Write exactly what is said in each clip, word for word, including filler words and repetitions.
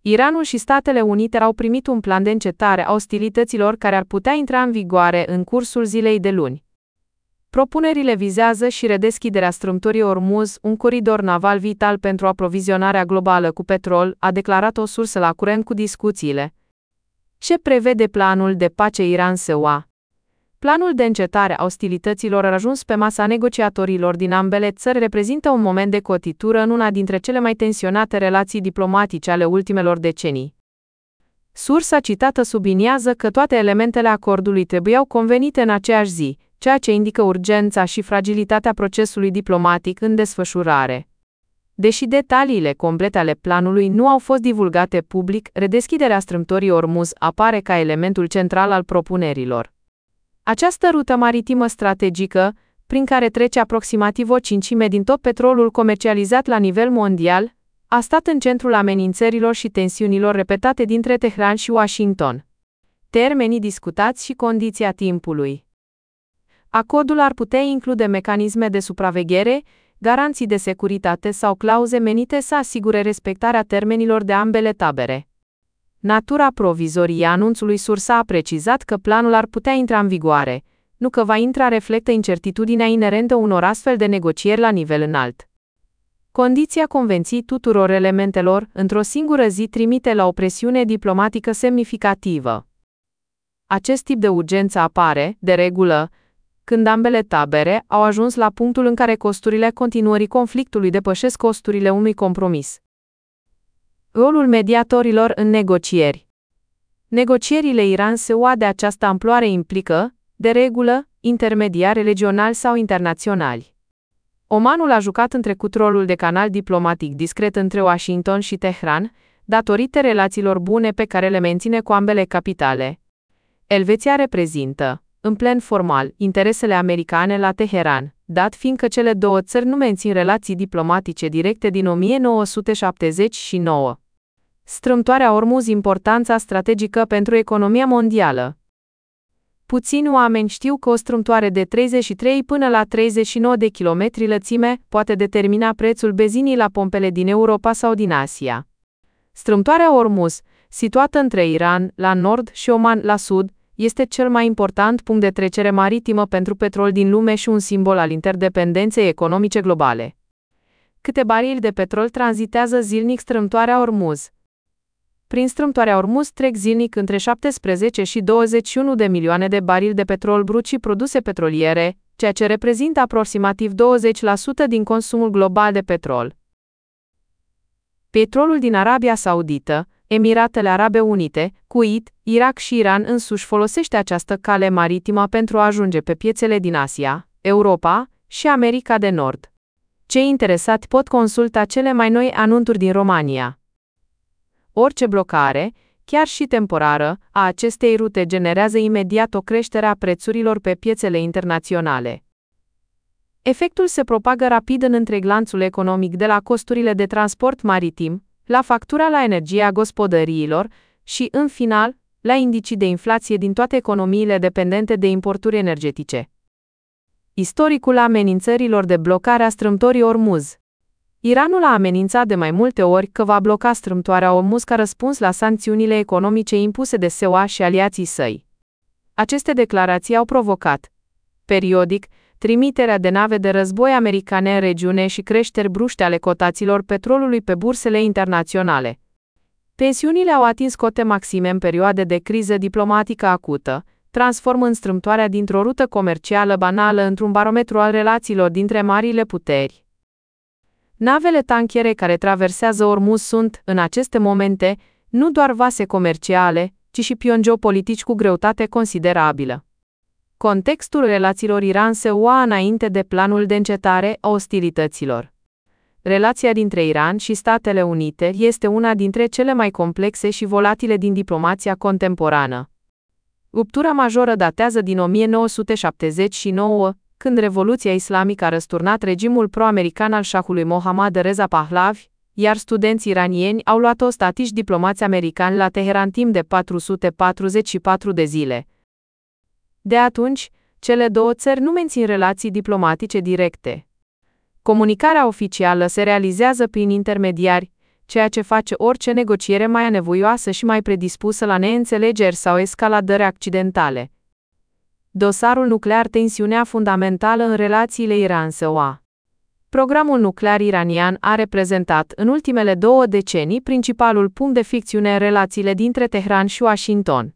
Iranul și Statele Unite au primit un plan de încetare a ostilităților care ar putea intra în vigoare în cursul zilei de luni. Propunerile vizează și redeschiderea strâmtorii Ormuz, un coridor naval vital pentru aprovizionarea globală cu petrol, a declarat o sursă la curent cu discuțiile. Ce prevede planul de pace Iran-S U A? Planul de încetare a ostilităților a ajuns pe masa negociatorilor din ambele țări reprezintă un moment de cotitură în una dintre cele mai tensionate relații diplomatice ale ultimelor decenii. Sursa citată subliniază că toate elementele acordului trebuiau convenite în aceeași zi, ceea ce indică urgența și fragilitatea procesului diplomatic în desfășurare. Deși detaliile complete ale planului nu au fost divulgate public, redeschiderea strâmtorii Ormuz apare ca elementul central al propunerilor. Această rută maritimă strategică, prin care trece aproximativ o cincime din tot petrolul comercializat la nivel mondial, a stat în centrul amenințărilor și tensiunilor repetate dintre Teheran și Washington. Termenii discutați și condiția timpului. Acordul ar putea include mecanisme de supraveghere, garanții de securitate sau clauze menite să asigure respectarea termenilor de ambele tabere. Natura provizorie a anunțului sursa a precizat că planul ar putea intra în vigoare, nu că va intra reflectă incertitudinea inerentă unor astfel de negocieri la nivel înalt. Condiția convenției tuturor elementelor, într-o singură zi, trimite la o presiune diplomatică semnificativă. Acest tip de urgență apare, de regulă, când ambele tabere au ajuns la punctul în care costurile continuării conflictului depășesc costurile unui compromis. Rolul mediatorilor în negocieri. Negocierile Iran-S U A de această amploare implică, de regulă, intermediari regionali sau internaționali. Omanul a jucat în trecut rolul de canal diplomatic discret între Washington și Teheran, datorită relațiilor bune pe care le menține cu ambele capitale. Elveția reprezintă, în plan formal, interesele americane la Teheran, dat fiindcă cele două țări nu mențin relații diplomatice directe din o mie nouă sute șaptezeci și nouă. Strâmtoarea Ormuz, importanța strategică pentru economia mondială. Puțini oameni știu că o strâmtoare de treizeci și trei până la treizeci și nouă de kilometri lățime poate determina prețul benzinii la pompele din Europa sau din Asia. Strâmtoarea Ormuz, situată între Iran, la nord, și Oman, la sud, este cel mai important punct de trecere maritimă pentru petrol din lume și un simbol al interdependenței economice globale. Câte barili de petrol tranzitează zilnic strâmtoarea Ormuz? Prin strâmtoarea Ormuz trec zilnic între șaptesprezece și douăzeci și unu de milioane de barili de petrol brut și produse petroliere, ceea ce reprezintă aproximativ douăzeci la sută din consumul global de petrol. Petrolul din Arabia Saudită, Emiratele Arabe Unite, Kuwait, Irak și Iran însuși folosește această cale maritimă pentru a ajunge pe piețele din Asia, Europa și America de Nord. Cei interesați pot consulta cele mai noi anunțuri din România. Orice blocare, chiar și temporară, a acestei rute generează imediat o creștere a prețurilor pe piețele internaționale. Efectul se propagă rapid în întreg lanțul economic, de la costurile de transport maritim, la factura la energie a gospodăriilor și, în final, la indicii de inflație din toate economiile dependente de importuri energetice. Istoricul amenințărilor de blocare a strâmtorii Ormuz. Iranul a amenințat de mai multe ori că va bloca strâmtoarea Ormuz ca răspuns la sancțiunile economice impuse de S U A și aliații săi. Aceste declarații au provocat, periodic, trimiterea de nave de război americane în regiune și creșteri bruște ale cotațiilor petrolului pe bursele internaționale. Tensiunile au atins cote maxime în perioade de criză diplomatică acută, transformând strâmtoarea dintr-o rută comercială banală într-un barometru al relațiilor dintre marile puteri. Navele tankiere care traversează Ormuz sunt, în aceste momente, nu doar vase comerciale, ci și pioni geopolitici cu greutate considerabilă. Contextul relațiilor Iran-S U A înainte de planul de încetare a ostilităților. Relația dintre Iran și Statele Unite este una dintre cele mai complexe și volatile din diplomația contemporană. Ruptura majoră datează din o mie nouă sute șaptezeci și nouă, când Revoluția Islamică a răsturnat regimul pro-american al șahului Mohammad Reza Pahlavi, iar studenții iranieni au luat ostatiși diplomați americani la Teheran timp de patru sute patruzeci și patru de zile. De atunci, cele două țări nu mențin relații diplomatice directe. Comunicarea oficială se realizează prin intermediari, ceea ce face orice negociere mai anevoioasă și mai predispusă la neînțelegeri sau escaladări accidentale. Dosarul nuclear, tensiunea fundamentală în relațiile Iran-S U A. Programul nuclear iranian a reprezentat în ultimele două decenii principalul punct de fricțiune în relațiile dintre Teheran și Washington.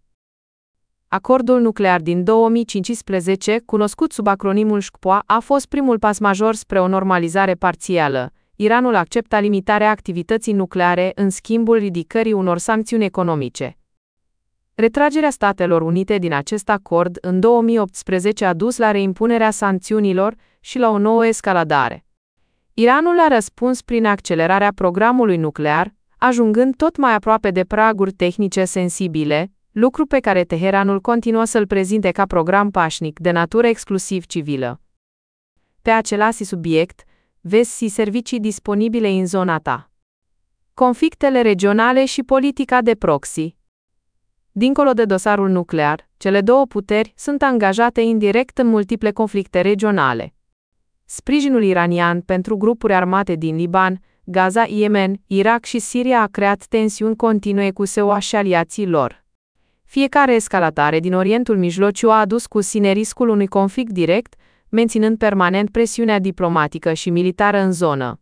Acordul nuclear din două mii cincisprezece, cunoscut sub acronimul S C P O A, a fost primul pas major spre o normalizare parțială. Iranul acceptă limitarea activității nucleare în schimbul ridicării unor sancțiuni economice. Retragerea Statelor Unite din acest acord în două mii optsprezece a dus la reimpunerea sancțiunilor și la o nouă escaladare. Iranul a răspuns prin accelerarea programului nuclear, ajungând tot mai aproape de praguri tehnice sensibile, lucru pe care Teheranul continuă să-l prezinte ca program pașnic de natură exclusiv civilă. Pe același subiect, vezi servicii disponibile în zona ta. Conflictele regionale și politica de proxy. Dincolo de dosarul nuclear, cele două puteri sunt angajate indirect în multiple conflicte regionale. Sprijinul iranian pentru grupuri armate din Liban, Gaza, Yemen, Irak și Siria a creat tensiuni continue cu S U A și aliații lor. Fiecare escalatare din Orientul Mijlociu a adus cu sine riscul unui conflict direct, menținând permanent presiunea diplomatică și militară în zonă.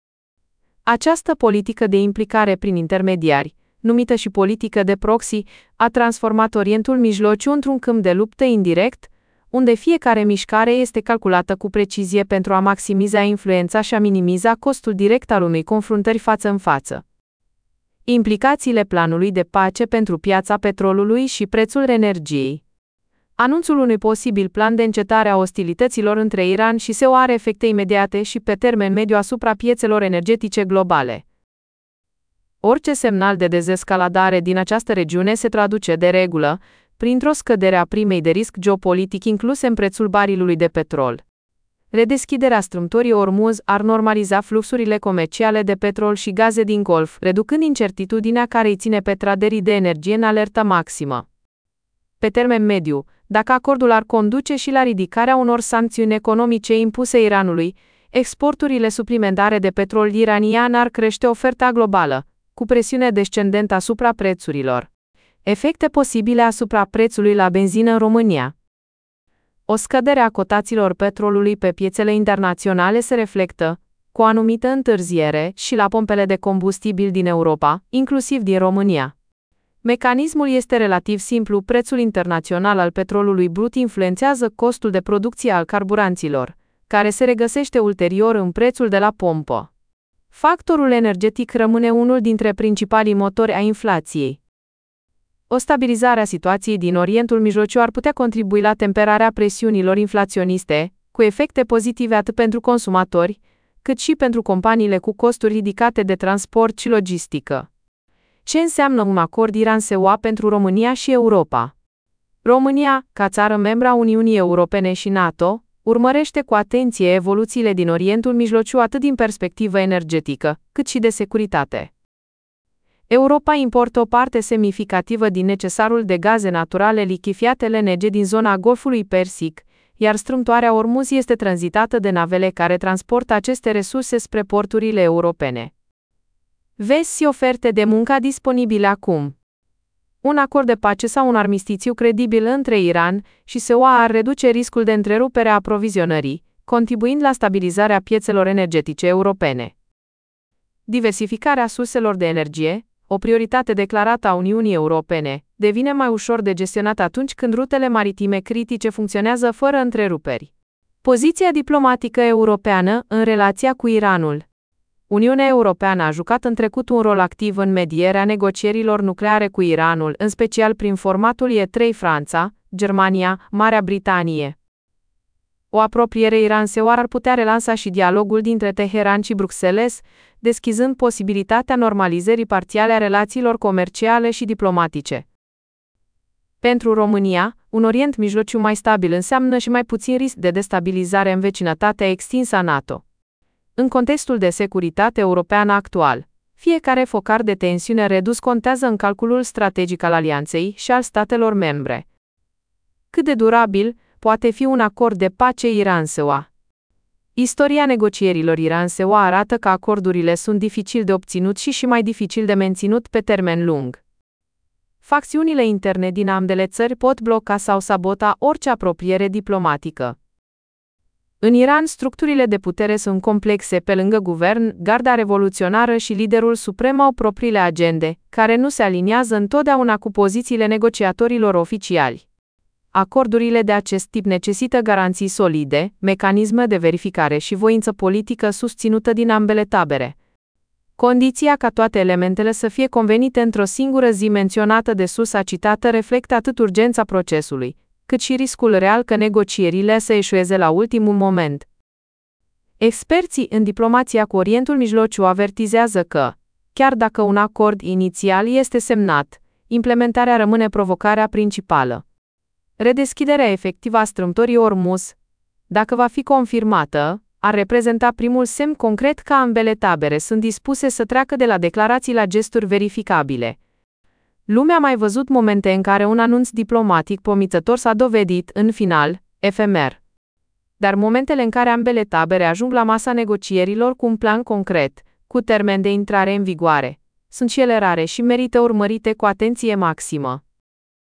Această politică de implicare prin intermediari, numită și politică de proxy, a transformat Orientul Mijlociu într-un câmp de luptă indirect, unde fiecare mișcare este calculată cu precizie pentru a maximiza influența și a minimiza costul direct al unei confruntări față în față. Implicațiile planului de pace pentru piața petrolului și prețul energiei. Anunțul unui posibil plan de încetare a ostilităților între Iran și S U A are efecte imediate și pe termen mediu asupra piețelor energetice globale. Orice semnal de dezescaladare din această regiune se traduce de regulă printr-o scădere a primei de risc geopolitic incluse în prețul barilului de petrol. Redeschiderea strâmtorii Ormuz ar normaliza fluxurile comerciale de petrol și gaze din Golf, reducând incertitudinea care îi ține pe traderii de energie în alertă maximă. Pe termen mediu, dacă acordul ar conduce și la ridicarea unor sancțiuni economice impuse Iranului, exporturile suplimentare de petrol iranian ar crește oferta globală, cu presiune descendentă asupra prețurilor. Efecte posibile asupra prețului la benzină în România. O scădere a cotațiilor petrolului pe piețele internaționale se reflectă, cu o anumită întârziere, și la pompele de combustibil din Europa, inclusiv din România. Mecanismul este relativ simplu, prețul internațional al petrolului brut influențează costul de producție al carburanților, care se regăsește ulterior în prețul de la pompă. Factorul energetic rămâne unul dintre principalii motori ai inflației. O stabilizare a situației din Orientul Mijlociu ar putea contribui la temperarea presiunilor inflaționiste, cu efecte pozitive atât pentru consumatori, cât și pentru companiile cu costuri ridicate de transport și logistică. Ce înseamnă un acord Iran-S U A pentru România și Europa? România, ca țară membra Uniunii Europene și NATO, urmărește cu atenție evoluțiile din Orientul Mijlociu atât din perspectivă energetică, cât și de securitate. Europa importă o parte semnificativă din necesarul de gaze naturale lichefiate L N G din zona Golfului Persic, iar strâmtoarea Ormuz este tranzitată de navele care transportă aceste resurse spre porturile europene. Vezi oferte de muncă disponibile acum. Un acord de pace sau un armistițiu credibil între Iran și S U A ar reduce riscul de întrerupere a aprovizionării, contribuind la stabilizarea piețelor energetice europene. Diversificarea surselor de energie, o prioritate declarată a Uniunii Europene, devine mai ușor de gestionat atunci când rutele maritime critice funcționează fără întreruperi. Poziția diplomatică europeană în relația cu Iranul. Uniunea Europeană a jucat în trecut un rol activ în medierea negocierilor nucleare cu Iranul, în special prin formatul E trei Franța, Germania, Marea Britanie. O apropiere Iran-S U A ar putea relansa și dialogul dintre Teheran și Bruxelles, deschizând posibilitatea normalizării parțiale a relațiilor comerciale și diplomatice. Pentru România, un Orient Mijlociu mai stabil înseamnă și mai puțin risc de destabilizare în vecinătatea extinsă a NATO. În contextul de securitate europeană actual, fiecare focar de tensiune redus contează în calculul strategic al alianței și al statelor membre. Cât de durabil poate fi un acord de pace Iran-S U A? Istoria negocierilor Iran-S E U arată că acordurile sunt dificil de obținut și și mai dificil de menținut pe termen lung. Facțiunile interne din ambele țări pot bloca sau sabota orice apropiere diplomatică. În Iran, structurile de putere sunt complexe. Pe lângă guvern, garda revoluționară și liderul suprem au propriile agende, care nu se aliniază întotdeauna cu pozițiile negociatorilor oficiali. Acordurile de acest tip necesită garanții solide, mecanisme de verificare și voință politică susținută din ambele tabere. Condiția ca toate elementele să fie convenite într-o singură zi menționată de sursa citată reflectă atât urgența procesului, cât și riscul real că negocierile să eșueze la ultimul moment. Experții în diplomația cu Orientul Mijlociu avertizează că, chiar dacă un acord inițial este semnat, implementarea rămâne provocarea principală. Redeschiderea efectivă a strâmtorii Ormuz, dacă va fi confirmată, ar reprezenta primul semn concret că ambele tabere sunt dispuse să treacă de la declarații la gesturi verificabile. Lumea a mai văzut momente în care un anunț diplomatic promițător s-a dovedit, în final, efemer. Dar momentele în care ambele tabere ajung la masa negocierilor cu un plan concret, cu termen de intrare în vigoare, sunt și ele rare și merită urmărite cu atenție maximă.